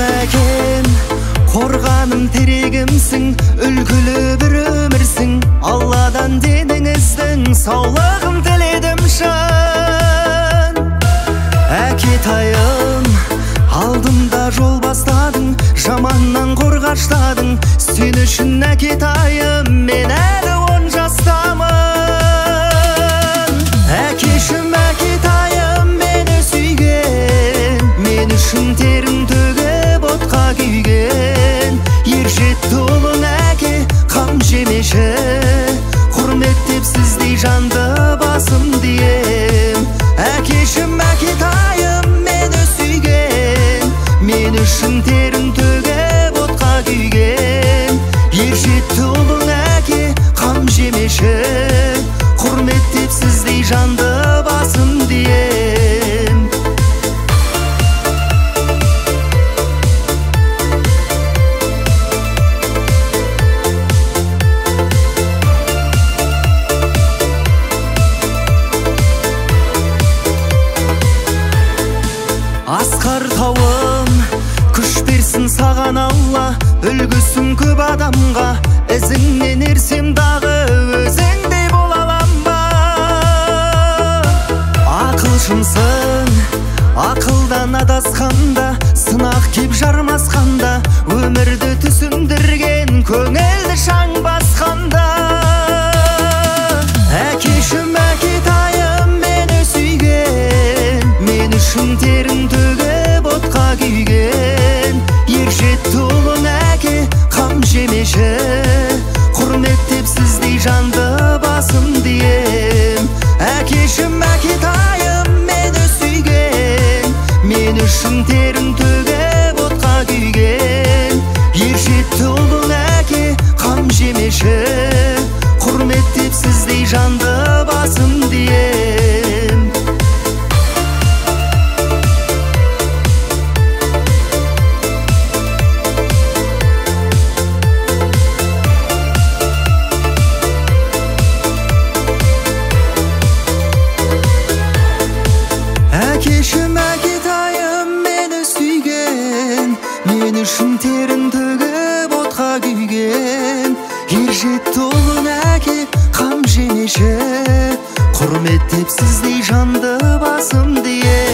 әкем, қорғаным терегімсің, үлгілі бір өмірсің. Алладан деніңіздің саулығын тіледім шын. Әкетайым, алдымда жол бастадың, жаманнан қорғаштадың. Сен үшін әкетайым, мен әлі 10 жастамын. Әкешім, әкетайым, мені сүйген, мен үшін терін төгіп отқа күйген. Ержетті ұлың әке, қам жемеші, құрметтеп сіздей жанды басым дием. Әкешім, әкетайым, мені сүйген, мен үшін терін төгіп отқа күйген. Ержетті ұлың әке, қам жемеші, құрметтеп сіздей жанды басым дием. Асқар тауым, күш берсін саған Алла, үлгісін көп адамға. Ізіңнен ерсем дағы, өзіңдей бола алам ба? Ақылшымсың, ақылдан адасқанда, сынақ кеп жармасқанда, өмірді түсіндірген көңілді шаң басқанда. Әкешім, әкетайым, мені сүйген, мен үшін терін төгіп отқа күйген. Ержетті ұлың әке, қам жемеші, құрметтеп сіздей жанды басым дием. Әкешім, әкетайым, мені сүйген, мен үшін терін төгіп отқа күйген. Ержетті ұлың әке, қам жемеші, құрметтеп сіздей жанды басым дием. Әкешім, әкетайым, мені сүйген, мен үшін терін төгіп отқа күйген. Ержетті ұлың әке, қам жемеші, құрметтеп сіздей жанды басым дием.